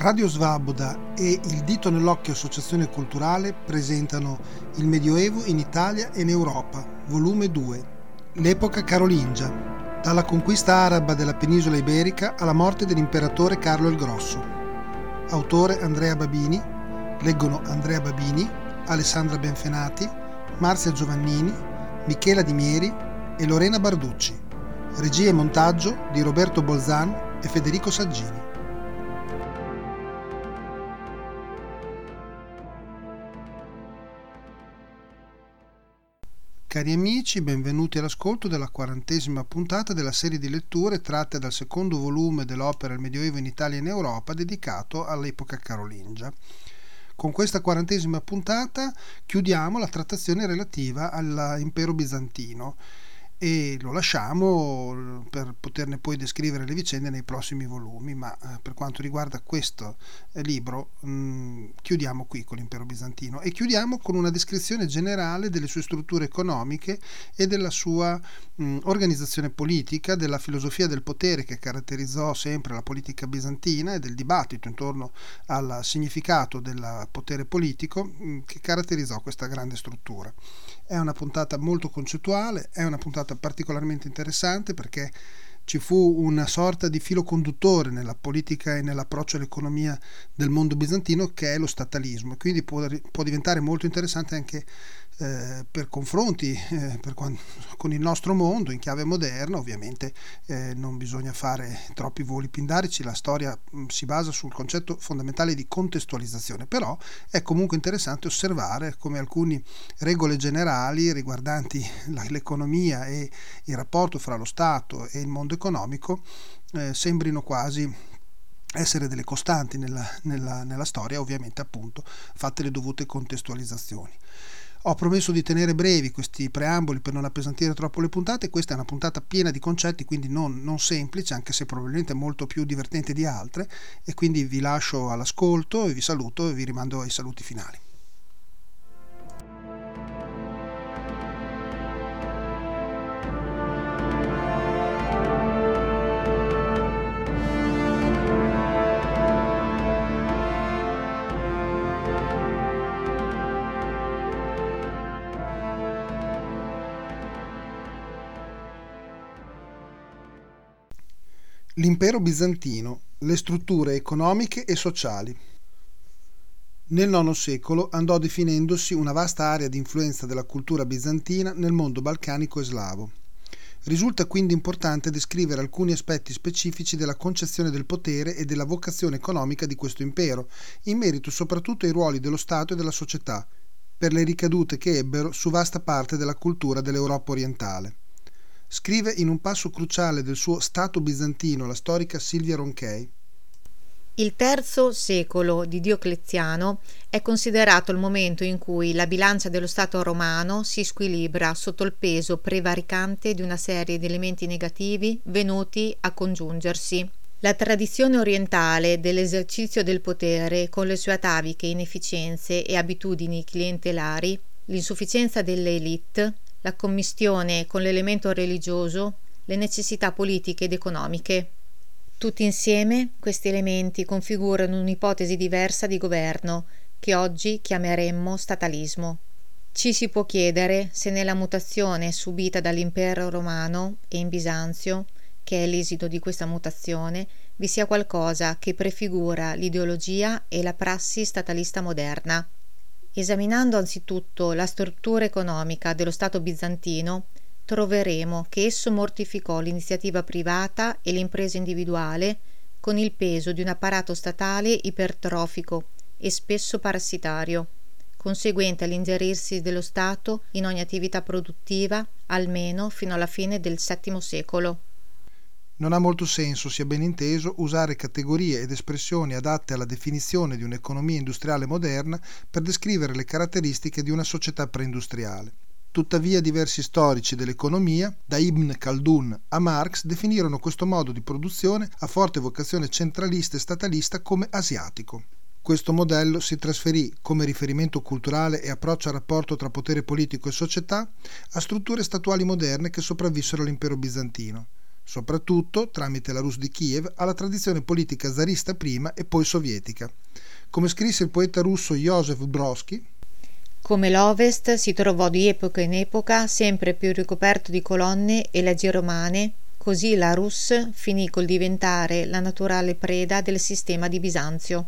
Radio Svaboda e Il Dito nell'Occhio Associazione Culturale presentano Il Medioevo in Italia e in Europa, volume 2, l'epoca carolingia, dalla conquista araba della penisola iberica alla morte dell'imperatore Carlo il Grosso. Autore Andrea Babini, leggono Andrea Babini, Alessandra Benfenati, Marzia Giovannini, Michela Di Mieri e Lorena Barducci. Regia e montaggio di Roberto Bolzan e Federico Saggini. Cari amici, benvenuti all'ascolto della 40ª puntata della serie di letture tratte dal secondo volume dell'opera Il Medioevo in Italia e in Europa, dedicato all'epoca carolingia. Con questa 40ª puntata chiudiamo la trattazione relativa all'impero bizantino e lo lasciamo per poterne poi descrivere le vicende nei prossimi volumi, ma per quanto riguarda questo libro chiudiamo qui con l'impero bizantino e chiudiamo con una descrizione generale delle sue strutture economiche e della sua organizzazione politica, della filosofia del potere che caratterizzò sempre la politica bizantina e del dibattito intorno al significato del potere politico che caratterizzò questa grande struttura. È una puntata molto concettuale, è una puntata particolarmente interessante perché ci fu una sorta di filo conduttore nella politica e nell'approccio all'economia del mondo bizantino, che è lo statalismo, quindi può diventare molto interessante anche per confronti con il nostro mondo in chiave moderna. Ovviamente non bisogna fare troppi voli pindarici, la storia si basa sul concetto fondamentale di contestualizzazione, però è comunque interessante osservare come alcune regole generali riguardanti l'economia e il rapporto fra lo Stato e il mondo economico sembrino quasi essere delle costanti nella storia, ovviamente appunto fatte le dovute contestualizzazioni. Ho promesso di tenere brevi questi preamboli per non appesantire troppo le puntate. Questa è una puntata piena di concetti, quindi non semplice, anche se probabilmente molto più divertente di altre, e quindi vi lascio all'ascolto e vi saluto e vi rimando ai saluti finali. L'impero bizantino, le strutture economiche e sociali. Nel IX secolo andò definendosi una vasta area di influenza della cultura bizantina nel mondo balcanico e slavo. Risulta quindi importante descrivere alcuni aspetti specifici della concezione del potere e della vocazione economica di questo impero, in merito soprattutto ai ruoli dello Stato e della società, per le ricadute che ebbero su vasta parte della cultura dell'Europa orientale. Scrive in un passo cruciale del suo Stato bizantino la storica Silvia Ronchey: il III secolo di Diocleziano è considerato il momento in cui la bilancia dello Stato romano si squilibra sotto il peso prevaricante di una serie di elementi negativi venuti a congiungersi. La tradizione orientale dell'esercizio del potere, con le sue ataviche inefficienze e abitudini clientelari, l'insufficienza delle élite, la commistione con l'elemento religioso, le necessità politiche ed economiche. Tutti insieme questi elementi configurano un'ipotesi diversa di governo che oggi chiameremmo statalismo. Ci si può chiedere se nella mutazione subita dall'impero romano e in Bisanzio, che è l'esito di questa mutazione, vi sia qualcosa che prefigura l'ideologia e la prassi statalista moderna. Esaminando anzitutto la struttura economica dello Stato bizantino, troveremo che esso mortificò l'iniziativa privata e l'impresa individuale con il peso di un apparato statale ipertrofico e spesso parassitario, conseguente all'ingerirsi dello Stato in ogni attività produttiva, almeno fino alla fine del VII secolo. Non ha molto senso, sia ben inteso, usare categorie ed espressioni adatte alla definizione di un'economia industriale moderna per descrivere le caratteristiche di una società preindustriale. Tuttavia diversi storici dell'economia, da Ibn Khaldun a Marx, definirono questo modo di produzione a forte vocazione centralista e statalista come asiatico. Questo modello si trasferì come riferimento culturale e approccio al rapporto tra potere politico e società a strutture statuali moderne che sopravvissero all'impero bizantino. soprattutto, tramite la Rus di Kiev, alla tradizione politica zarista prima e poi sovietica. Come scrisse il poeta russo Joseph Brodsky, come l'Ovest si trovò di epoca in epoca sempre più ricoperto di colonne e leggi romane, così la Rus finì col diventare la naturale preda del sistema di Bisanzio.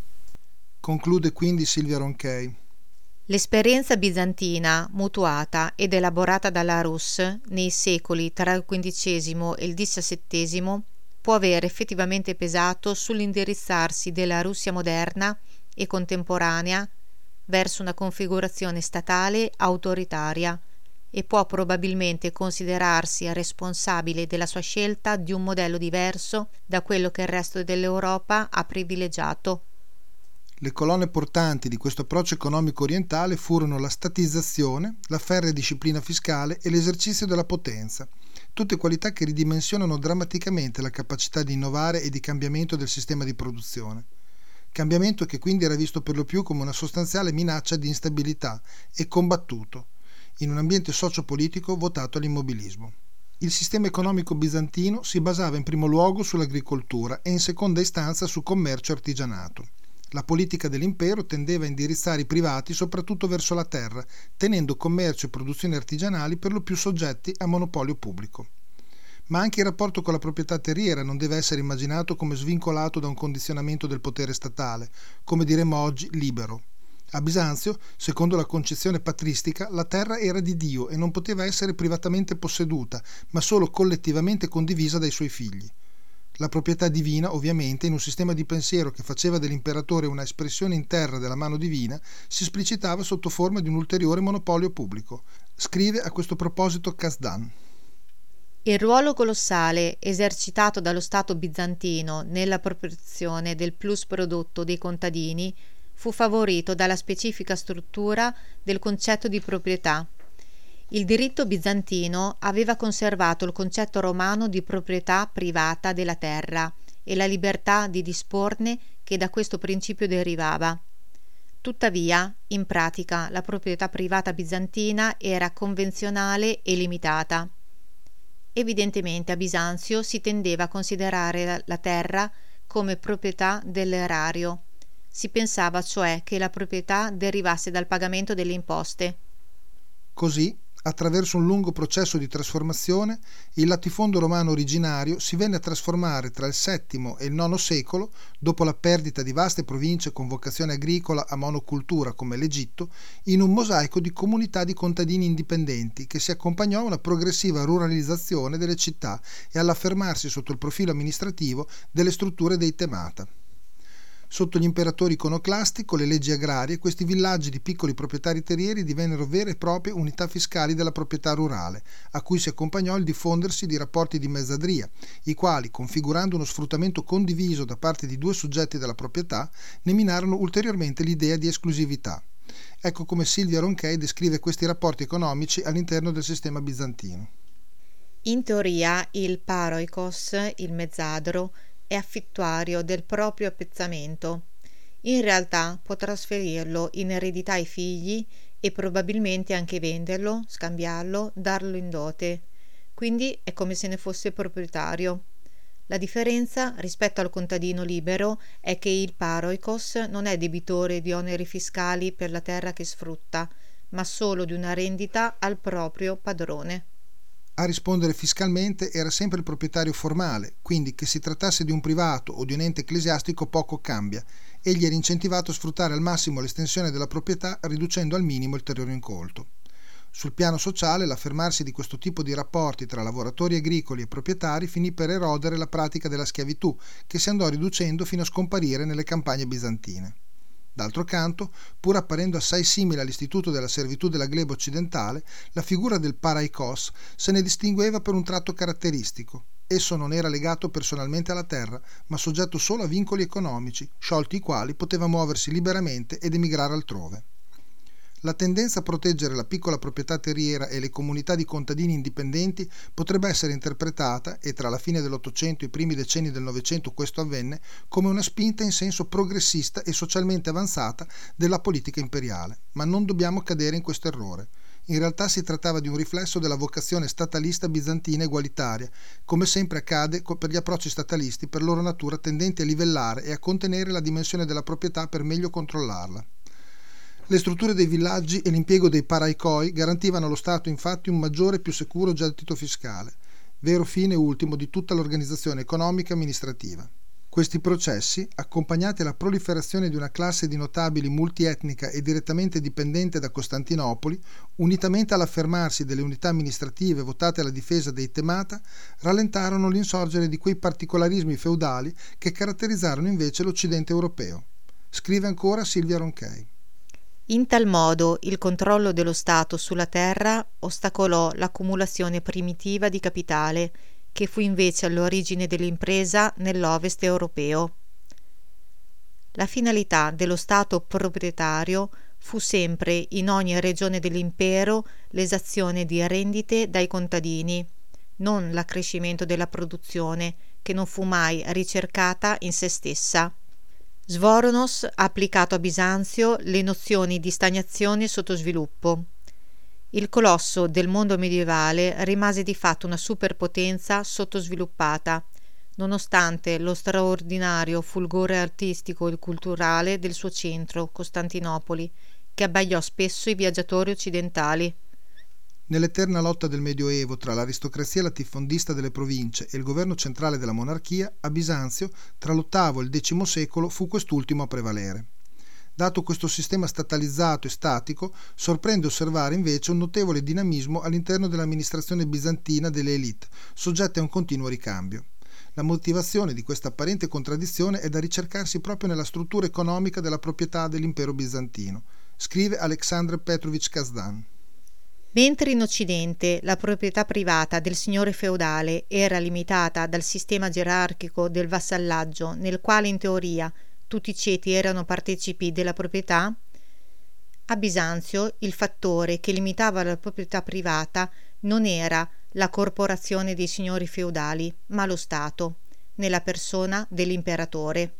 Conclude quindi Silvia Ronchey. L'esperienza bizantina, mutuata ed elaborata dalla Rus nei secoli tra il XV e il XVII, può aver effettivamente pesato sull'indirizzarsi della Russia moderna e contemporanea verso una configurazione statale autoritaria e può probabilmente considerarsi responsabile della sua scelta di un modello diverso da quello che il resto dell'Europa ha privilegiato. Le colonne portanti di questo approccio economico orientale furono la statizzazione, la ferrea disciplina fiscale e l'esercizio della potenza, tutte qualità che ridimensionano drammaticamente la capacità di innovare e di cambiamento del sistema di produzione. Cambiamento che quindi era visto per lo più come una sostanziale minaccia di instabilità e combattuto, in un ambiente socio-politico votato all'immobilismo. Il sistema economico bizantino si basava in primo luogo sull'agricoltura e in seconda istanza su commercio e artigianato. La politica dell'impero tendeva a indirizzare i privati soprattutto verso la terra, tenendo commercio e produzioni artigianali per lo più soggetti a monopolio pubblico. Ma anche il rapporto con la proprietà terriera non deve essere immaginato come svincolato da un condizionamento del potere statale, come diremmo oggi libero. A Bisanzio, secondo la concezione patristica, la terra era di Dio e non poteva essere privatamente posseduta, ma solo collettivamente condivisa dai suoi figli. La proprietà divina, ovviamente, in un sistema di pensiero che faceva dell'imperatore una espressione in terra della mano divina, si esplicitava sotto forma di un ulteriore monopolio pubblico. Scrive a questo proposito Kasdan. Il ruolo colossale esercitato dallo Stato bizantino nell'appropriazione del plus prodotto dei contadini fu favorito dalla specifica struttura del concetto di proprietà. Il diritto bizantino aveva conservato il concetto romano di proprietà privata della terra e la libertà di disporne che da questo principio derivava. Tuttavia, in pratica, la proprietà privata bizantina era convenzionale e limitata. Evidentemente a Bisanzio si tendeva a considerare la terra come proprietà dell'erario. Si pensava cioè che la proprietà derivasse dal pagamento delle imposte. Così, attraverso un lungo processo di trasformazione, il latifondo romano originario si venne a trasformare tra il VII e il IX secolo, dopo la perdita di vaste province con vocazione agricola a monocultura come l'Egitto, in un mosaico di comunità di contadini indipendenti che si accompagnò a una progressiva ruralizzazione delle città e all'affermarsi sotto il profilo amministrativo delle strutture dei temata. Sotto gli imperatori iconoclasti, con le leggi agrarie, questi villaggi di piccoli proprietari terrieri divennero vere e proprie unità fiscali della proprietà rurale, a cui si accompagnò il diffondersi di rapporti di mezzadria, i quali, configurando uno sfruttamento condiviso da parte di due soggetti della proprietà, ne minarono ulteriormente l'idea di esclusività. Ecco come Silvia Ronchey descrive questi rapporti economici all'interno del sistema bizantino. In teoria il paroikos, il mezzadro, è affittuario del proprio appezzamento. In realtà può trasferirlo in eredità ai figli e probabilmente anche venderlo, scambiarlo, darlo in dote. Quindi è come se ne fosse proprietario. La differenza rispetto al contadino libero è che il paroikos non è debitore di oneri fiscali per la terra che sfrutta, ma solo di una rendita al proprio padrone. A rispondere fiscalmente era sempre il proprietario formale, quindi che si trattasse di un privato o di un ente ecclesiastico poco cambia. Egli era incentivato a sfruttare al massimo l'estensione della proprietà riducendo al minimo il terreno incolto. Sul piano sociale l'affermarsi di questo tipo di rapporti tra lavoratori agricoli e proprietari finì per erodere la pratica della schiavitù, che si andò riducendo fino a scomparire nelle campagne bizantine. D'altro canto, pur apparendo assai simile all'istituto della servitù della gleba occidentale, la figura del paraikos se ne distingueva per un tratto caratteristico. Esso non era legato personalmente alla terra, ma soggetto solo a vincoli economici, sciolti i quali poteva muoversi liberamente ed emigrare altrove. La tendenza a proteggere la piccola proprietà terriera e le comunità di contadini indipendenti potrebbe essere interpretata, e tra la fine dell'Ottocento e i primi decenni del Novecento questo avvenne, come una spinta in senso progressista e socialmente avanzata della politica imperiale. Ma non dobbiamo cadere in questo errore. In realtà si trattava di un riflesso della vocazione statalista bizantina egualitaria, come sempre accade per gli approcci statalisti per loro natura tendenti a livellare e a contenere la dimensione della proprietà per meglio controllarla. Le strutture dei villaggi e l'impiego dei paraicoi garantivano allo Stato infatti un maggiore e più sicuro gettito fiscale, vero fine ultimo di tutta l'organizzazione economica e amministrativa. Questi processi, accompagnati alla proliferazione di una classe di notabili multietnica e direttamente dipendente da Costantinopoli, unitamente all'affermarsi delle unità amministrative votate alla difesa dei Temata, rallentarono l'insorgere di quei particolarismi feudali che caratterizzarono invece l'Occidente europeo. Scrive ancora Silvia Ronchey. In tal modo il controllo dello Stato sulla terra ostacolò l'accumulazione primitiva di capitale, che fu invece all'origine dell'impresa nell'Ovest europeo. La finalità dello Stato proprietario fu sempre in ogni regione dell'impero l'esazione di rendite dai contadini, non l'accrescimento della produzione, che non fu mai ricercata in se stessa. Svoronos ha applicato a Bisanzio le nozioni di stagnazione e sottosviluppo. Il colosso del mondo medievale rimase di fatto una superpotenza sottosviluppata, nonostante lo straordinario fulgore artistico e culturale del suo centro, Costantinopoli, che abbagliò spesso i viaggiatori occidentali. Nell'eterna lotta del Medioevo tra l'aristocrazia latifondista delle province e il governo centrale della monarchia, a Bisanzio, tra l'VIII e il X secolo, fu quest'ultimo a prevalere. Dato questo sistema statalizzato e statico, sorprende osservare invece un notevole dinamismo all'interno dell'amministrazione bizantina delle élite, soggette a un continuo ricambio. La motivazione di questa apparente contraddizione è da ricercarsi proprio nella struttura economica della proprietà dell'impero bizantino, scrive Alexandr Petrovich Kazdan. Mentre in Occidente la proprietà privata del signore feudale era limitata dal sistema gerarchico del vassallaggio, nel quale in teoria tutti i ceti erano partecipi della proprietà, a Bisanzio il fattore che limitava la proprietà privata non era la corporazione dei signori feudali, ma lo Stato, nella persona dell'imperatore.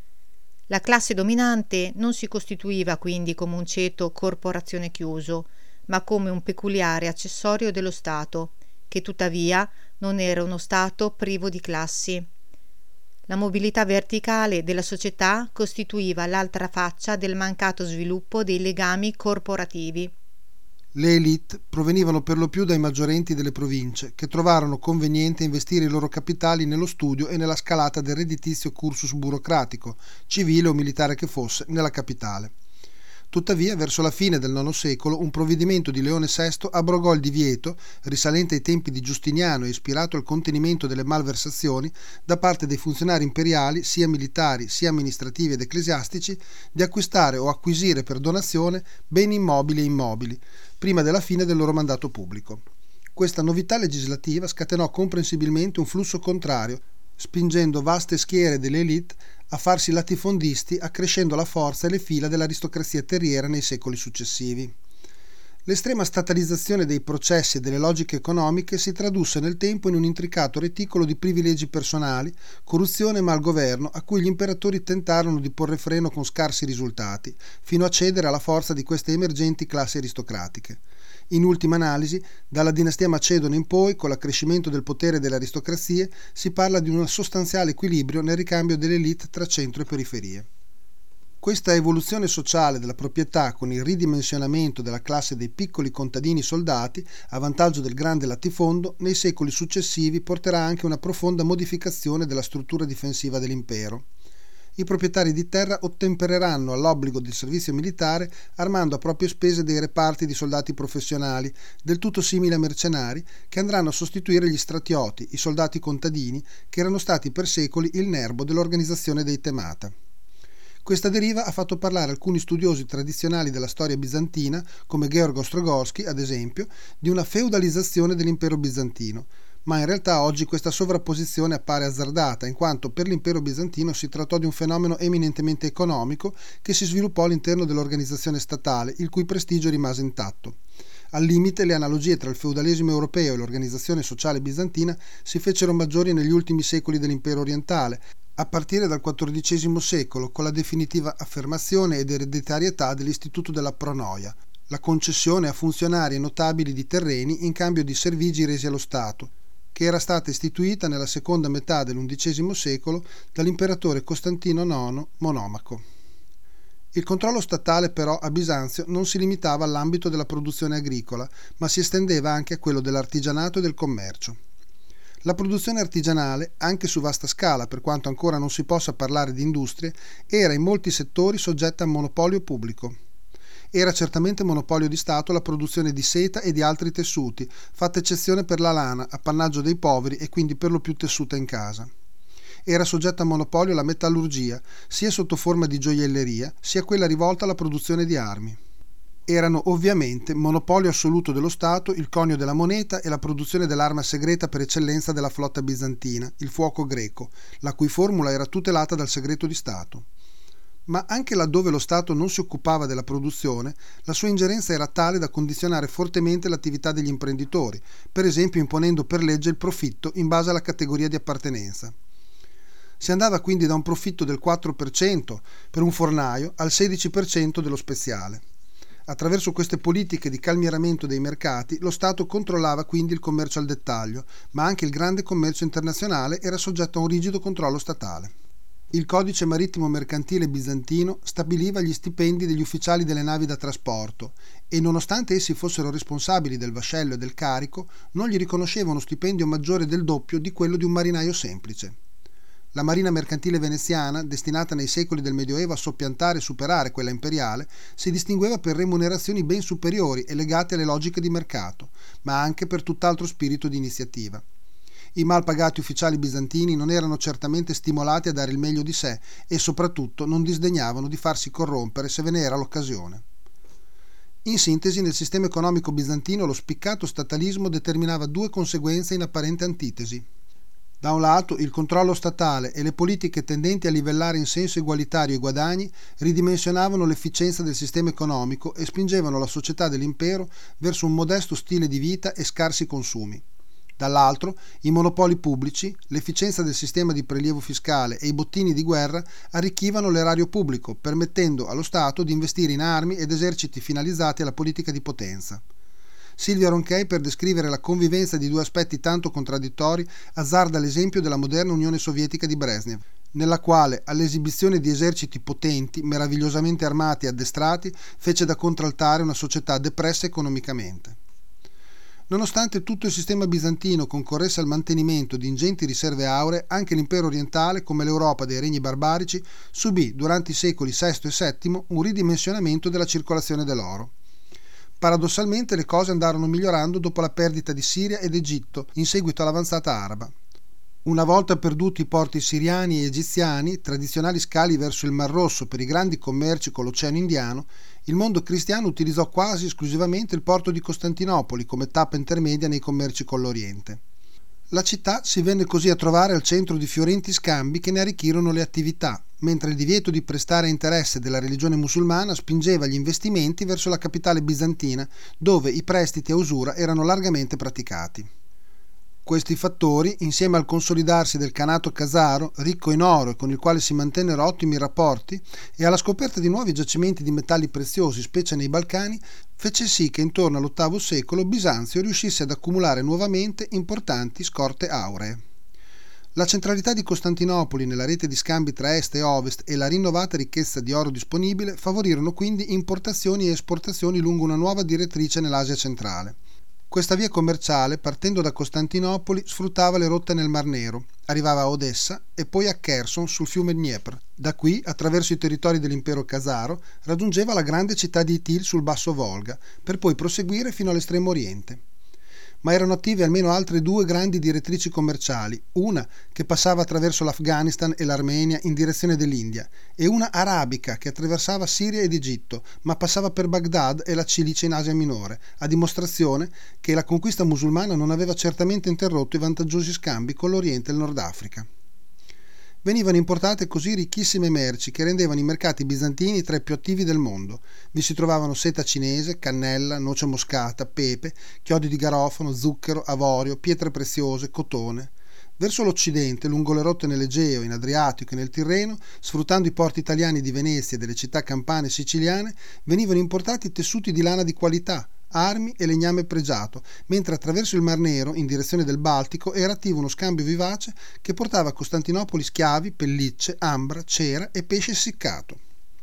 La classe dominante non si costituiva quindi come un ceto corporazione chiuso, ma come un peculiare accessorio dello Stato, che tuttavia non era uno Stato privo di classi. La mobilità verticale della società costituiva l'altra faccia del mancato sviluppo dei legami corporativi. Le élite provenivano per lo più dai maggiorenti delle province, che trovarono conveniente investire i loro capitali nello studio e nella scalata del redditizio cursus burocratico, civile o militare che fosse, nella capitale. Tuttavia, verso la fine del IX secolo, un provvedimento di Leone VI abrogò il divieto, risalente ai tempi di Giustiniano e ispirato al contenimento delle malversazioni, da parte dei funzionari imperiali, sia militari sia amministrativi ed ecclesiastici, di acquistare o acquisire per donazione beni immobili e immobili, prima della fine del loro mandato pubblico. Questa novità legislativa scatenò comprensibilmente un flusso contrario, spingendo vaste schiere delle élite a farsi latifondisti, accrescendo la forza e le fila dell'aristocrazia terriera nei secoli successivi. L'estrema statalizzazione dei processi e delle logiche economiche si tradusse nel tempo in un intricato reticolo di privilegi personali, corruzione e malgoverno a cui gli imperatori tentarono di porre freno con scarsi risultati, fino a cedere alla forza di queste emergenti classi aristocratiche. In ultima analisi, dalla dinastia macedone in poi, con l'accrescimento del potere delle aristocrazie, si parla di un sostanziale equilibrio nel ricambio delle élite tra centro e periferie. Questa evoluzione sociale della proprietà con il ridimensionamento della classe dei piccoli contadini soldati a vantaggio del grande latifondo nei secoli successivi porterà anche una profonda modificazione della struttura difensiva dell'impero. I proprietari di terra ottempereranno all'obbligo del servizio militare armando a proprie spese dei reparti di soldati professionali, del tutto simili a mercenari, che andranno a sostituire gli stratioti, i soldati contadini, che erano stati per secoli il nerbo dell'organizzazione dei Temata. Questa deriva ha fatto parlare alcuni studiosi tradizionali della storia bizantina, come Georg Ostrogorsky, ad esempio, di una feudalizzazione dell'impero bizantino, ma in realtà oggi questa sovrapposizione appare azzardata, in quanto per l'impero bizantino si trattò di un fenomeno eminentemente economico che si sviluppò all'interno dell'organizzazione statale, il cui prestigio rimase intatto. Al limite, le analogie tra il feudalesimo europeo e l'organizzazione sociale bizantina si fecero maggiori negli ultimi secoli dell'impero orientale, a partire dal XIV secolo, con la definitiva affermazione ed ereditarietà dell'istituto della pronoia, la concessione a funzionari e notabili di terreni in cambio di servigi resi allo Stato, che era stata istituita nella seconda metà dell'undicesimo secolo dall'imperatore Costantino IX Monomaco. Il controllo statale però a Bisanzio non si limitava all'ambito della produzione agricola, ma si estendeva anche a quello dell'artigianato e del commercio. La produzione artigianale, anche su vasta scala, per quanto ancora non si possa parlare di industrie, era in molti settori soggetta a monopolio pubblico. Era certamente monopolio di Stato la produzione di seta e di altri tessuti, fatta eccezione per la lana, appannaggio dei poveri e quindi per lo più tessuta in casa. Era soggetta a monopolio la metallurgia, sia sotto forma di gioielleria, sia quella rivolta alla produzione di armi. Erano ovviamente monopolio assoluto dello Stato il conio della moneta e la produzione dell'arma segreta per eccellenza della flotta bizantina, il fuoco greco, la cui formula era tutelata dal segreto di Stato. Ma anche laddove lo Stato non si occupava della produzione, la sua ingerenza era tale da condizionare fortemente l'attività degli imprenditori, per esempio imponendo per legge il profitto in base alla categoria di appartenenza. Si andava quindi da un profitto del 4% per un fornaio al 16% dello speziale. Attraverso queste politiche di calmieramento dei mercati, lo Stato controllava quindi il commercio al dettaglio, ma anche il grande commercio internazionale era soggetto a un rigido controllo statale. Il codice marittimo mercantile bizantino stabiliva gli stipendi degli ufficiali delle navi da trasporto e, nonostante essi fossero responsabili del vascello e del carico, non gli riconosceva uno stipendio maggiore del doppio di quello di un marinaio semplice. La marina mercantile veneziana, destinata nei secoli del Medioevo a soppiantare e superare quella imperiale, si distingueva per remunerazioni ben superiori e legate alle logiche di mercato, ma anche per tutt'altro spirito di iniziativa. I mal pagati ufficiali bizantini non erano certamente stimolati a dare il meglio di sé e soprattutto non disdegnavano di farsi corrompere se ve ne era l'occasione. In sintesi, nel sistema economico bizantino lo spiccato statalismo determinava due conseguenze in apparente antitesi. Da un lato, il controllo statale e le politiche tendenti a livellare in senso egualitario i guadagni ridimensionavano l'efficienza del sistema economico e spingevano la società dell'impero verso un modesto stile di vita e scarsi consumi. Dall'altro, i monopoli pubblici, l'efficienza del sistema di prelievo fiscale e i bottini di guerra arricchivano l'erario pubblico, permettendo allo Stato di investire in armi ed eserciti finalizzati alla politica di potenza. Silvia Ronchey, per descrivere la convivenza di due aspetti tanto contraddittori, azzarda l'esempio della moderna Unione Sovietica di Brezhnev, nella quale, all'esibizione di eserciti potenti, meravigliosamente armati e addestrati, fece da contraltare una società depressa economicamente. Nonostante tutto il sistema bizantino concorresse al mantenimento di ingenti riserve auree, anche l'impero orientale, come l'Europa dei regni barbarici, subì durante i secoli VI e VII un ridimensionamento della circolazione dell'oro. Paradossalmente le cose andarono migliorando dopo la perdita di Siria ed Egitto in seguito all'avanzata araba. Una volta perduti i porti siriani e egiziani, tradizionali scali verso il Mar Rosso per i grandi commerci con l'Oceano Indiano, il mondo cristiano utilizzò quasi esclusivamente il porto di Costantinopoli come tappa intermedia nei commerci con l'Oriente. La città si venne così a trovare al centro di fiorenti scambi che ne arricchirono le attività, mentre il divieto di prestare interesse della religione musulmana spingeva gli investimenti verso la capitale bizantina, dove i prestiti a usura erano largamente praticati. Questi fattori, insieme al consolidarsi del Khanato khazaro, ricco in oro e con il quale si mantennero ottimi rapporti, e alla scoperta di nuovi giacimenti di metalli preziosi, specie nei Balcani, fece sì che intorno all'VIII secolo Bisanzio riuscisse ad accumulare nuovamente importanti scorte auree. La centralità di Costantinopoli nella rete di scambi tra est e ovest e la rinnovata ricchezza di oro disponibile favorirono quindi importazioni e esportazioni lungo una nuova direttrice nell'Asia centrale. Questa via commerciale, partendo da Costantinopoli, sfruttava le rotte nel Mar Nero, arrivava a Odessa e poi a Kherson sul fiume Dniepr. Da qui, attraverso i territori dell'impero khazaro, raggiungeva la grande città di Itil sul basso Volga, per poi proseguire fino all'estremo oriente. Ma erano attive almeno altre due grandi direttrici commerciali, una che passava attraverso l'Afghanistan e l'Armenia in direzione dell'India, e una arabica che attraversava Siria ed Egitto, ma passava per Baghdad e la Cilicia in Asia Minore, a dimostrazione che la conquista musulmana non aveva certamente interrotto i vantaggiosi scambi con l'Oriente e il Nord Africa. Venivano importate così ricchissime merci che rendevano i mercati bizantini tra i più attivi del mondo. Vi si trovavano seta cinese, cannella, noce moscata, pepe, chiodi di garofano, zucchero, avorio, pietre preziose, cotone. Verso l'occidente, lungo le rotte nell'Egeo, in Adriatico e nel Tirreno, sfruttando i porti italiani di Venezia e delle città campane e siciliane, venivano importati tessuti di lana di qualità, armi e legname pregiato, mentre attraverso il Mar Nero, in direzione del Baltico, era attivo uno scambio vivace che portava a Costantinopoli schiavi, pellicce, ambra, cera e pesce essiccato.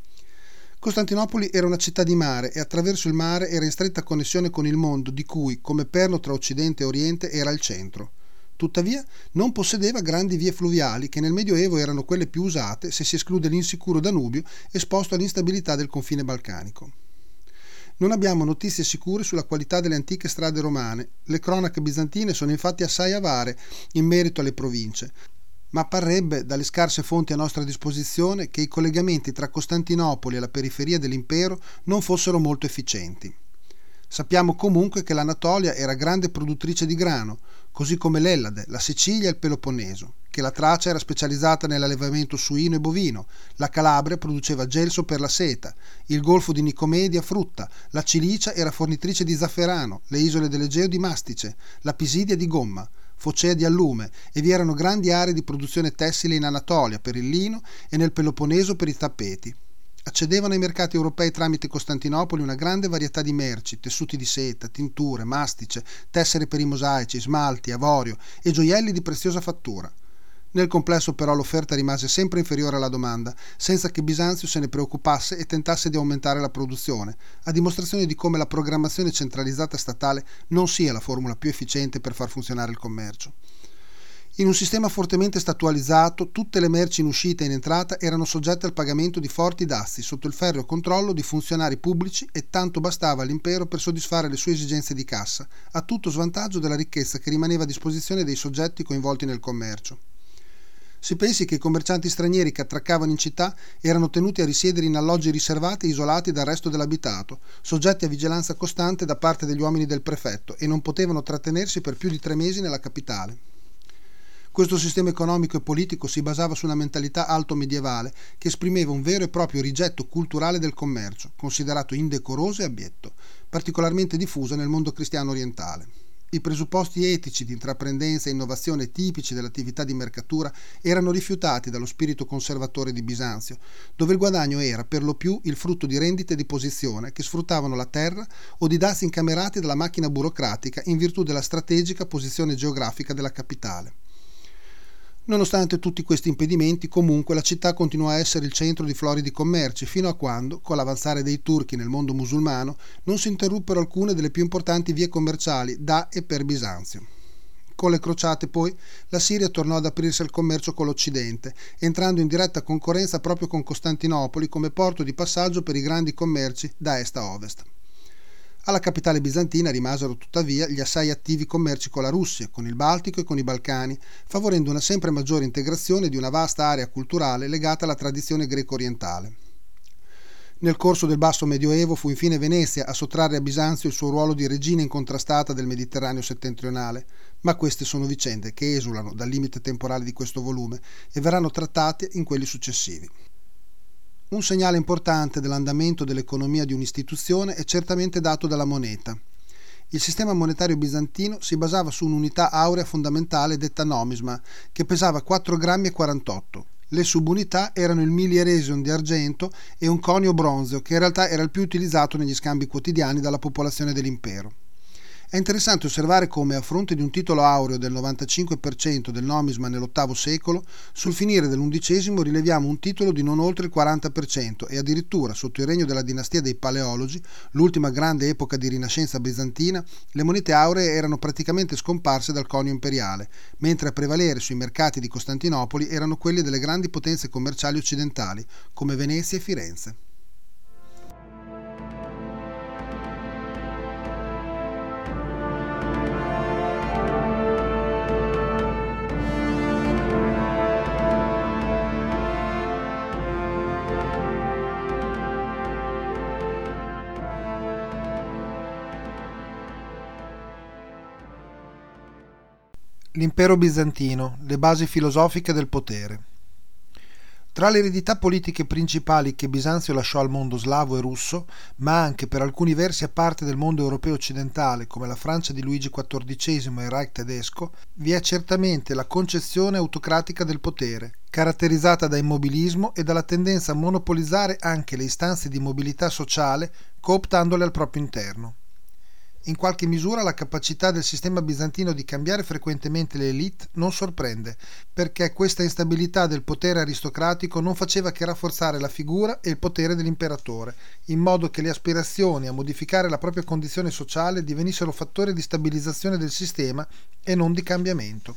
Costantinopoli era una città di mare e attraverso il mare era in stretta connessione con il mondo, di cui, come perno tra Occidente e Oriente, era il centro. Tuttavia, non possedeva grandi vie fluviali che nel Medioevo erano quelle più usate se si esclude l'insicuro Danubio esposto all'instabilità del confine balcanico. Non abbiamo notizie sicure sulla qualità delle antiche strade romane. Le cronache bizantine sono infatti assai avare in merito alle province, ma parrebbe, dalle scarse fonti a nostra disposizione, che i collegamenti tra Costantinopoli e la periferia dell'impero non fossero molto efficienti. Sappiamo comunque che l'Anatolia era grande produttrice di grano, così come l'Ellade, la Sicilia e il Peloponneso, che la Tracia era specializzata nell'allevamento suino e bovino, la Calabria produceva gelso per la seta, il golfo di Nicomedia frutta, la Cilicia era fornitrice di zafferano, le isole dell'Egeo di mastice, la Pisidia di gomma, Focea di allume, e vi erano grandi aree di produzione tessile in Anatolia per il lino e nel Peloponneso per i tappeti. Accedevano ai mercati europei tramite Costantinopoli una grande varietà di merci, tessuti di seta, tinture, mastice, tessere per i mosaici, smalti, avorio e gioielli di preziosa fattura. Nel complesso però l'offerta rimase sempre inferiore alla domanda, senza che Bisanzio se ne preoccupasse e tentasse di aumentare la produzione, a dimostrazione di come la programmazione centralizzata statale non sia la formula più efficiente per far funzionare il commercio. In un sistema fortemente statualizzato, tutte le merci in uscita e in entrata erano soggette al pagamento di forti dazi sotto il ferreo controllo di funzionari pubblici e tanto bastava all'impero per soddisfare le sue esigenze di cassa, a tutto svantaggio della ricchezza che rimaneva a disposizione dei soggetti coinvolti nel commercio. Si pensi che i commercianti stranieri che attraccavano in città erano tenuti a risiedere in alloggi riservati e isolati dal resto dell'abitato, soggetti a vigilanza costante da parte degli uomini del prefetto, e non potevano trattenersi per più di 3 mesi nella capitale. Questo sistema economico e politico si basava su una mentalità alto-medievale che esprimeva un vero e proprio rigetto culturale del commercio, considerato indecoroso e abietto, particolarmente diffuso nel mondo cristiano orientale. I presupposti etici di intraprendenza e innovazione tipici dell'attività di mercatura erano rifiutati dallo spirito conservatore di Bisanzio, dove il guadagno era per lo più il frutto di rendite di posizione che sfruttavano la terra o di dazi incamerati dalla macchina burocratica in virtù della strategica posizione geografica della capitale. Nonostante tutti questi impedimenti, comunque la città continuò a essere il centro di floridi commerci fino a quando, con l'avanzare dei turchi nel mondo musulmano, non si interruppero alcune delle più importanti vie commerciali da e per Bisanzio. Con le crociate, poi, la Siria tornò ad aprirsi al commercio con l'Occidente, entrando in diretta concorrenza proprio con Costantinopoli come porto di passaggio per i grandi commerci da est a ovest. Alla capitale bizantina rimasero tuttavia gli assai attivi commerci con la Russia, con il Baltico e con i Balcani, favorendo una sempre maggiore integrazione di una vasta area culturale legata alla tradizione greco-orientale. Nel corso del basso medioevo fu infine Venezia a sottrarre a Bisanzio il suo ruolo di regina incontrastata del Mediterraneo settentrionale, ma queste sono vicende che esulano dal limite temporale di questo volume e verranno trattate in quelli successivi. Un segnale importante dell'andamento dell'economia di un'istituzione è certamente dato dalla moneta. Il sistema monetario bizantino si basava su un'unità aurea fondamentale detta nomisma, che pesava 4,48 grammi. Le subunità erano il millieresion di argento e un conio bronzeo, che in realtà era il più utilizzato negli scambi quotidiani dalla popolazione dell'impero. È interessante osservare come, a fronte di un titolo aureo del 95% del nomisma nell'VIII secolo, sul finire dell'XI rileviamo un titolo di non oltre il 40% e addirittura, sotto il regno della dinastia dei Paleologi, l'ultima grande epoca di rinascenza bizantina, le monete auree erano praticamente scomparse dal conio imperiale, mentre a prevalere sui mercati di Costantinopoli erano quelle delle grandi potenze commerciali occidentali, come Venezia e Firenze. L'impero bizantino, le basi filosofiche del potere. Tra le eredità politiche principali che Bisanzio lasciò al mondo slavo e russo, ma anche per alcuni versi a parte del mondo europeo occidentale, come la Francia di Luigi XIV e il Reich tedesco, vi è certamente la concezione autocratica del potere, caratterizzata da immobilismo e dalla tendenza a monopolizzare anche le istanze di mobilità sociale, cooptandole al proprio interno. In qualche misura la capacità del sistema bizantino di cambiare frequentemente le élite non sorprende, perché questa instabilità del potere aristocratico non faceva che rafforzare la figura e il potere dell'imperatore, in modo che le aspirazioni a modificare la propria condizione sociale divenissero fattore di stabilizzazione del sistema e non di cambiamento.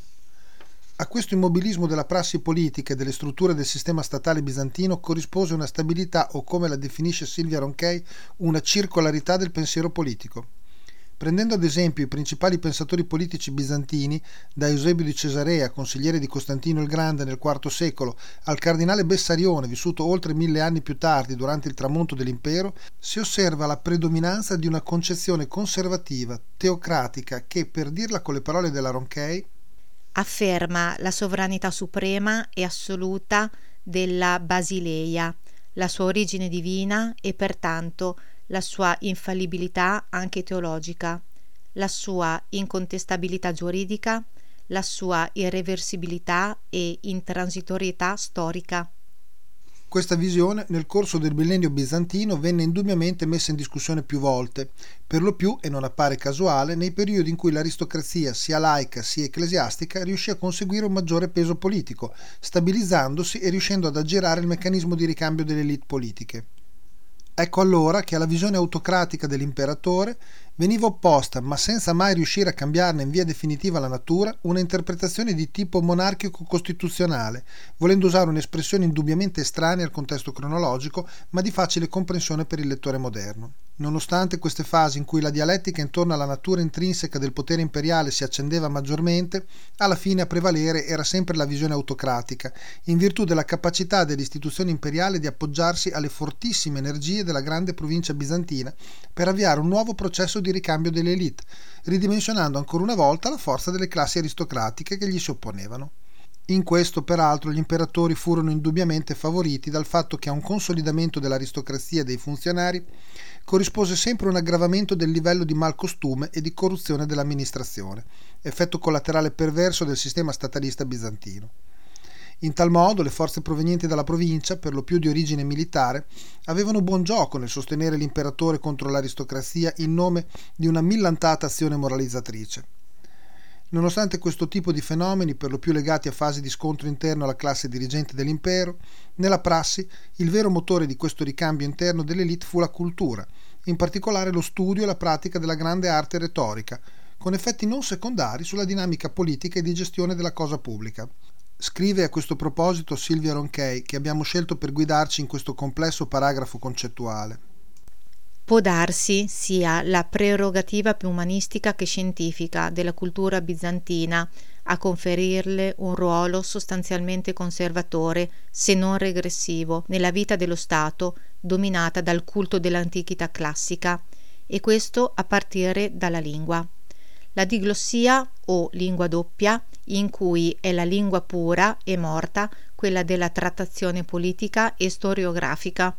A questo immobilismo della prassi politica e delle strutture del sistema statale bizantino corrispose una stabilità o, come la definisce Silvia Ronchey, una circolarità del pensiero politico. Prendendo ad esempio i principali pensatori politici bizantini, da Eusebio di Cesarea, consigliere di Costantino il Grande nel IV secolo, al cardinale Bessarione, vissuto oltre 1000 anni più tardi durante il tramonto dell'impero, si osserva la predominanza di una concezione conservativa, teocratica, che, per dirla con le parole della Ronchey, afferma la sovranità suprema e assoluta della Basileia, la sua origine divina e pertanto la sua infallibilità anche teologica, la sua incontestabilità giuridica, la sua irreversibilità e intransitorietà storica. Questa visione nel corso del millennio bizantino venne indubbiamente messa in discussione più volte, per lo più, e non appare casuale, nei periodi in cui l'aristocrazia sia laica sia ecclesiastica riuscì a conseguire un maggiore peso politico, stabilizzandosi e riuscendo ad aggirare il meccanismo di ricambio delle élite politiche. Ecco allora che alla visione autocratica dell'imperatore veniva opposta, ma senza mai riuscire a cambiarne in via definitiva la natura, una interpretazione di tipo monarchico-costituzionale, volendo usare un'espressione indubbiamente estranea al contesto cronologico, ma di facile comprensione per il lettore moderno. Nonostante queste fasi in cui la dialettica intorno alla natura intrinseca del potere imperiale si accendeva maggiormente, alla fine a prevalere era sempre la visione autocratica, in virtù della capacità dell'istituzione imperiale di appoggiarsi alle fortissime energie della grande provincia bizantina per avviare un nuovo processo di ricambio delle élite, ridimensionando ancora una volta la forza delle classi aristocratiche che gli si opponevano. In questo, peraltro, gli imperatori furono indubbiamente favoriti dal fatto che a un consolidamento dell'aristocrazia e dei funzionari corrispose sempre un aggravamento del livello di malcostume e di corruzione dell'amministrazione, effetto collaterale perverso del sistema statalista bizantino. In tal modo le forze provenienti dalla provincia, per lo più di origine militare, avevano buon gioco nel sostenere l'imperatore contro l'aristocrazia in nome di una millantata azione moralizzatrice. Nonostante questo tipo di fenomeni, per lo più legati a fasi di scontro interno alla classe dirigente dell'impero, nella prassi il vero motore di questo ricambio interno dell'élite fu la cultura, in particolare lo studio e la pratica della grande arte retorica, con effetti non secondari sulla dinamica politica e di gestione della cosa pubblica. Scrive a questo proposito Silvia Ronchey, che abbiamo scelto per guidarci in questo complesso paragrafo concettuale. Può darsi sia la prerogativa più umanistica che scientifica della cultura bizantina a conferirle un ruolo sostanzialmente conservatore, se non regressivo, nella vita dello Stato dominata dal culto dell'antichità classica, e questo a partire dalla lingua. La diglossia o lingua doppia, in cui è la lingua pura e morta, quella della trattazione politica e storiografica.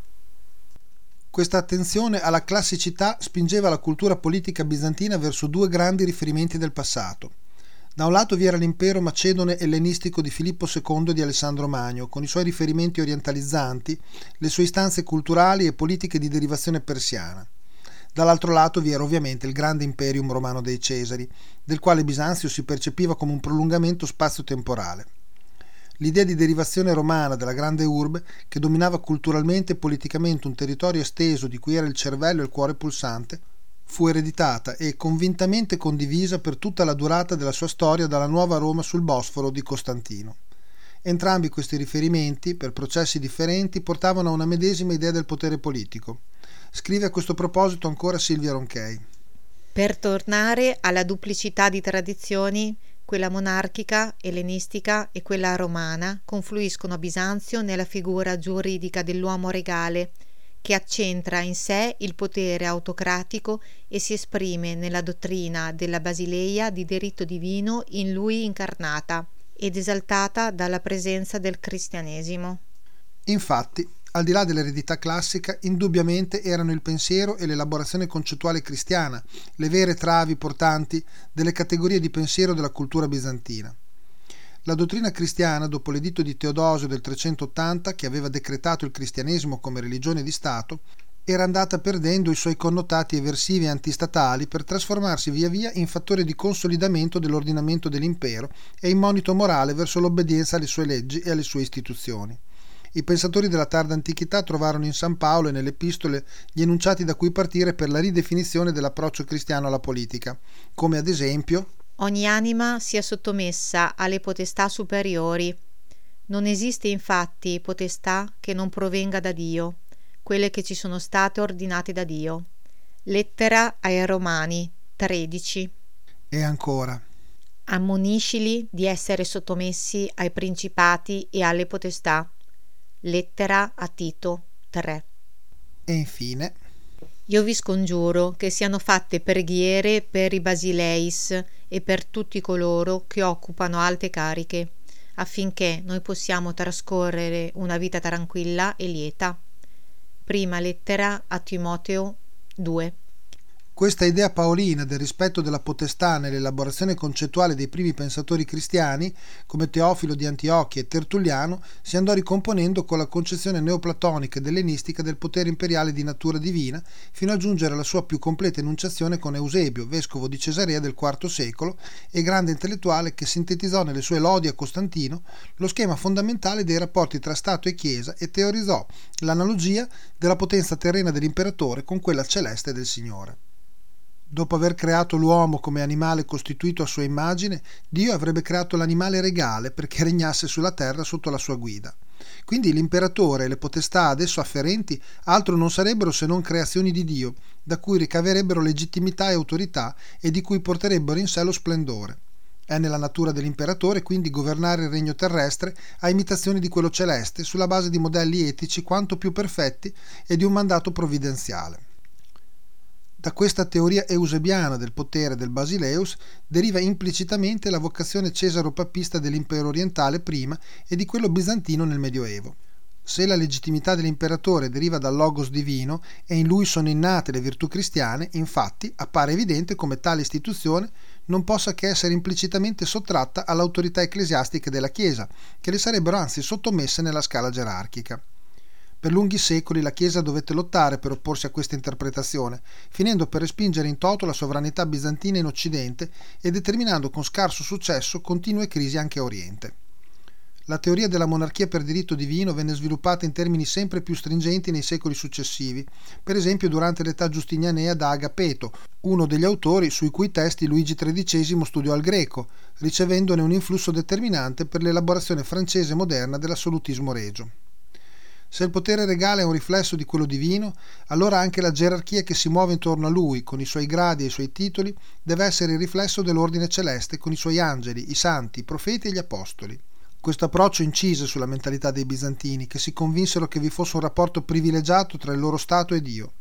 Questa attenzione alla classicità spingeva la cultura politica bizantina verso due grandi riferimenti del passato. Da un lato vi era l'impero macedone ellenistico di Filippo II e di Alessandro Magno, con i suoi riferimenti orientalizzanti, le sue istanze culturali e politiche di derivazione persiana. Dall'altro lato vi era ovviamente il grande imperium romano dei Cesari, del quale Bisanzio si percepiva come un prolungamento spazio-temporale. L'idea di derivazione romana della grande urbe, che dominava culturalmente e politicamente un territorio esteso di cui era il cervello e il cuore pulsante, fu ereditata e convintamente condivisa per tutta la durata della sua storia dalla nuova Roma sul Bosforo di Costantino. Entrambi questi riferimenti, per processi differenti, portavano a una medesima idea del potere politico. Scrive a questo proposito ancora Silvia Ronchey. Per tornare alla duplicità di tradizioni, quella monarchica, ellenistica e quella romana confluiscono a Bisanzio nella figura giuridica dell'uomo regale, che accentra in sé il potere autocratico e si esprime nella dottrina della Basileia di diritto divino in lui incarnata ed esaltata dalla presenza del cristianesimo. Infatti, al di là dell'eredità classica, indubbiamente erano il pensiero e l'elaborazione concettuale cristiana le vere travi portanti delle categorie di pensiero della cultura bizantina. La dottrina cristiana, dopo l'editto di Teodosio del 380, che aveva decretato il cristianesimo come religione di Stato, era andata perdendo i suoi connotati eversivi e antistatali per trasformarsi via via in fattore di consolidamento dell'ordinamento dell'impero e in monito morale verso l'obbedienza alle sue leggi e alle sue istituzioni. I pensatori della tarda antichità trovarono in San Paolo e nelle epistole gli enunciati da cui partire per la ridefinizione dell'approccio cristiano alla politica, come ad esempio: ogni anima sia sottomessa alle potestà superiori. Non esiste infatti potestà che non provenga da Dio, quelle che ci sono state ordinate da Dio. Lettera ai Romani 13. E ancora: ammoniscili di essere sottomessi ai principati e alle potestà. Lettera a Tito 3. E infine: io vi scongiuro che siano fatte preghiere per i basileis e per tutti coloro che occupano alte cariche, affinché noi possiamo trascorrere una vita tranquilla e lieta. Prima lettera a Timoteo 2. Questa idea paolina del rispetto della potestà nell'elaborazione concettuale dei primi pensatori cristiani, come Teofilo di Antiochia e Tertulliano, si andò ricomponendo con la concezione neoplatonica ed ellenistica del potere imperiale di natura divina, fino a giungere alla sua più completa enunciazione con Eusebio, vescovo di Cesarea del IV secolo e grande intellettuale che sintetizzò nelle sue lodi a Costantino lo schema fondamentale dei rapporti tra Stato e Chiesa e teorizzò l'analogia della potenza terrena dell'imperatore con quella celeste del Signore. Dopo aver creato l'uomo come animale costituito a sua immagine, Dio avrebbe creato l'animale regale perché regnasse sulla terra sotto la sua guida. Quindi l'imperatore e le potestà ad esso afferenti altro non sarebbero se non creazioni di Dio, da cui ricaverebbero legittimità e autorità e di cui porterebbero in sé lo splendore. È nella natura dell'imperatore quindi governare il regno terrestre a imitazione di quello celeste sulla base di modelli etici quanto più perfetti e di un mandato provvidenziale. Da questa teoria eusebiana del potere del Basileus deriva implicitamente la vocazione cesaro-papista dell'impero orientale prima e di quello bizantino nel Medioevo. Se la legittimità dell'imperatore deriva dal logos divino e in lui sono innate le virtù cristiane, infatti appare evidente come tale istituzione non possa che essere implicitamente sottratta all'autorità ecclesiastica della Chiesa, che le sarebbero anzi sottomesse nella scala gerarchica. Per lunghi secoli la Chiesa dovette lottare per opporsi a questa interpretazione, finendo per respingere in toto la sovranità bizantina in Occidente e determinando con scarso successo continue crisi anche a Oriente. La teoria della monarchia per diritto divino venne sviluppata in termini sempre più stringenti nei secoli successivi, per esempio durante l'età giustinianea da Agapeto, uno degli autori sui cui testi Luigi XIII studiò il greco, ricevendone un influsso determinante per l'elaborazione francese moderna dell'assolutismo regio. Se il potere regale è un riflesso di quello divino, allora anche la gerarchia che si muove intorno a lui, con i suoi gradi e i suoi titoli, deve essere il riflesso dell'ordine celeste con i suoi angeli, i santi, i profeti e gli apostoli. Questo approccio incise sulla mentalità dei bizantini, che si convinsero che vi fosse un rapporto privilegiato tra il loro Stato e Dio.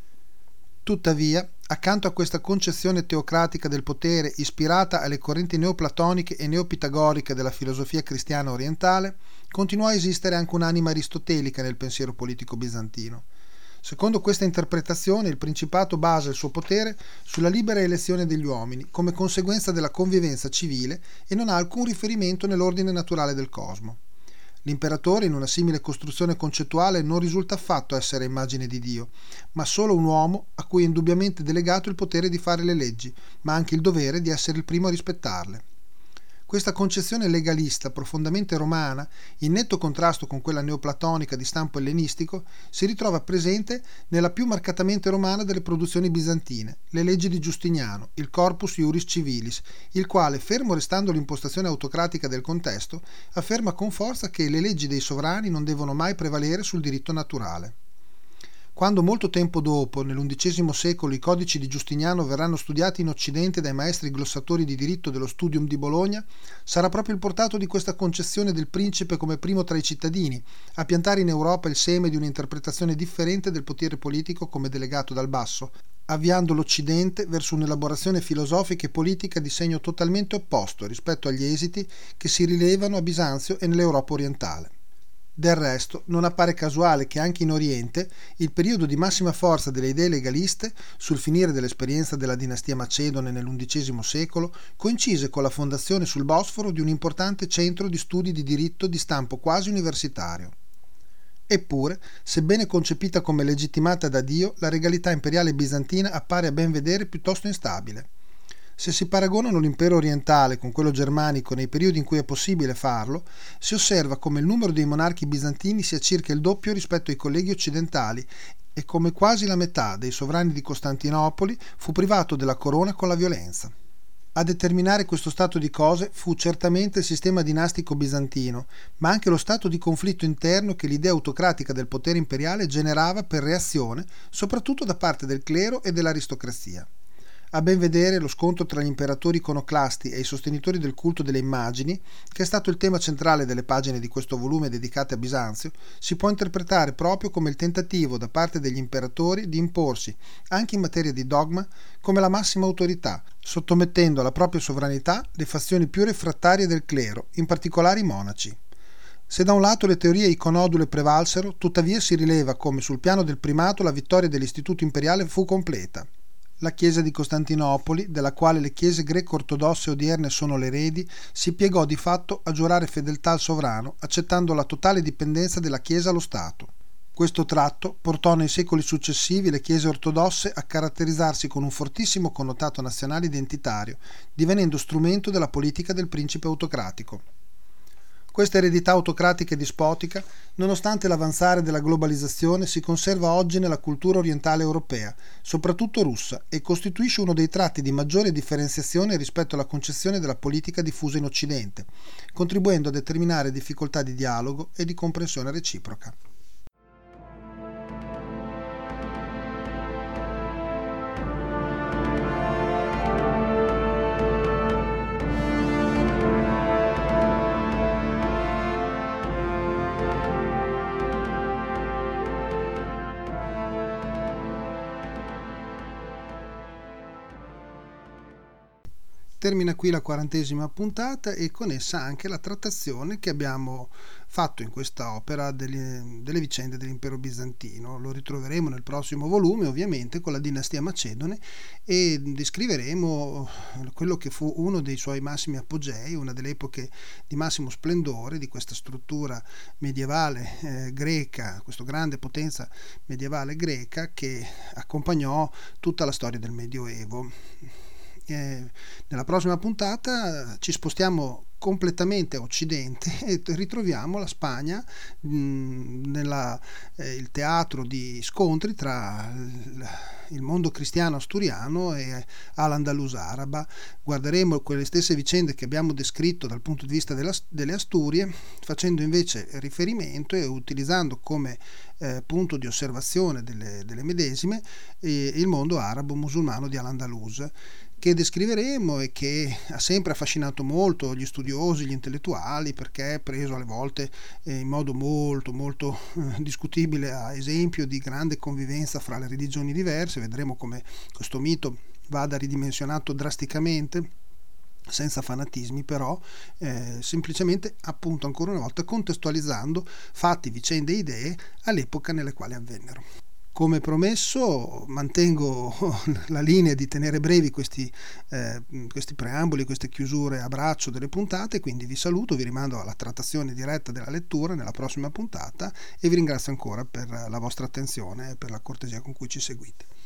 Tuttavia, accanto a questa concezione teocratica del potere ispirata alle correnti neoplatoniche e neopitagoriche della filosofia cristiana orientale, continuò a esistere anche un'anima aristotelica nel pensiero politico bizantino. Secondo questa interpretazione, il principato basa il suo potere sulla libera elezione degli uomini come conseguenza della convivenza civile e non ha alcun riferimento nell'ordine naturale del cosmo. L'imperatore, in una simile costruzione concettuale, non risulta affatto essere immagine di Dio, ma solo un uomo a cui è indubbiamente delegato il potere di fare le leggi, ma anche il dovere di essere il primo a rispettarle. Questa concezione legalista, profondamente romana, in netto contrasto con quella neoplatonica di stampo ellenistico, si ritrova presente nella più marcatamente romana delle produzioni bizantine, le leggi di Giustiniano, il Corpus Iuris Civilis, il quale, fermo restando l'impostazione autocratica del contesto, afferma con forza che le leggi dei sovrani non devono mai prevalere sul diritto naturale. Quando molto tempo dopo, nell'undicesimo secolo, i codici di Giustiniano verranno studiati in Occidente dai maestri glossatori di diritto dello Studium di Bologna, sarà proprio il portato di questa concezione del principe come primo tra i cittadini a piantare in Europa il seme di un'interpretazione differente del potere politico come delegato dal basso, avviando l'Occidente verso un'elaborazione filosofica e politica di segno totalmente opposto rispetto agli esiti che si rilevano a Bisanzio e nell'Europa orientale. Del resto, non appare casuale che anche in Oriente il periodo di massima forza delle idee legaliste, sul finire dell'esperienza della dinastia macedone nell'undicesimo secolo, coincise con la fondazione sul Bosforo di un importante centro di studi di diritto di stampo quasi universitario. Eppure, sebbene concepita come legittimata da Dio, la regalità imperiale bizantina appare a ben vedere piuttosto instabile. Se si paragonano l'impero orientale con quello germanico nei periodi in cui è possibile farlo, si osserva come il numero dei monarchi bizantini sia circa il doppio rispetto ai colleghi occidentali e come quasi la metà dei sovrani di Costantinopoli fu privato della corona con la violenza. A determinare questo stato di cose fu certamente il sistema dinastico bizantino, ma anche lo stato di conflitto interno che l'idea autocratica del potere imperiale generava per reazione, soprattutto da parte del clero e dell'aristocrazia. A ben vedere, lo scontro tra gli imperatori iconoclasti e i sostenitori del culto delle immagini, che è stato il tema centrale delle pagine di questo volume dedicate a Bisanzio, si può interpretare proprio come il tentativo da parte degli imperatori di imporsi, anche in materia di dogma, come la massima autorità, sottomettendo alla propria sovranità le fazioni più refrattarie del clero, in particolare i monaci. Se da un lato le teorie iconodule prevalsero, tuttavia si rileva come sul piano del primato la vittoria dell'istituto imperiale fu completa. La Chiesa di Costantinopoli, della quale le chiese greco-ortodosse odierne sono l'eredi, si piegò di fatto a giurare fedeltà al sovrano, accettando la totale dipendenza della Chiesa allo Stato. Questo tratto portò nei secoli successivi le chiese ortodosse a caratterizzarsi con un fortissimo connotato nazionale identitario, divenendo strumento della politica del principe autocratico. Questa eredità autocratica e dispotica, nonostante l'avanzare della globalizzazione, si conserva oggi nella cultura orientale europea, soprattutto russa, e costituisce uno dei tratti di maggiore differenziazione rispetto alla concezione della politica diffusa in Occidente, contribuendo a determinare difficoltà di dialogo e di comprensione reciproca. Termina qui la 40ª puntata e con essa anche la trattazione che abbiamo fatto in questa opera delle vicende dell'impero bizantino. Lo ritroveremo nel prossimo volume, ovviamente, con la dinastia macedone, e descriveremo quello che fu uno dei suoi massimi apogei, una delle epoche di massimo splendore di questa struttura medievale greca, questa grande potenza medievale greca che accompagnò tutta la storia del Medioevo. Nella prossima puntata ci spostiamo completamente a occidente e ritroviamo la Spagna, il teatro di scontri tra il mondo cristiano asturiano e al-Andalus araba. Guarderemo quelle stesse vicende che abbiamo descritto dal punto di vista delle Asturie, facendo invece riferimento e utilizzando come punto di osservazione delle medesime il mondo arabo-musulmano di al-Andalus, che descriveremo e che ha sempre affascinato molto gli studiosi, gli intellettuali, perché è preso alle volte in modo molto molto discutibile a esempio di grande convivenza fra le religioni diverse. Vedremo come questo mito vada ridimensionato drasticamente, senza fanatismi però, semplicemente, appunto, ancora una volta contestualizzando fatti, vicende e idee all'epoca nelle quali avvennero. Come promesso, mantengo la linea di tenere brevi questi preamboli, queste chiusure a braccio delle puntate, quindi vi saluto, vi rimando alla trattazione diretta della lettura nella prossima puntata e vi ringrazio ancora per la vostra attenzione e per la cortesia con cui ci seguite.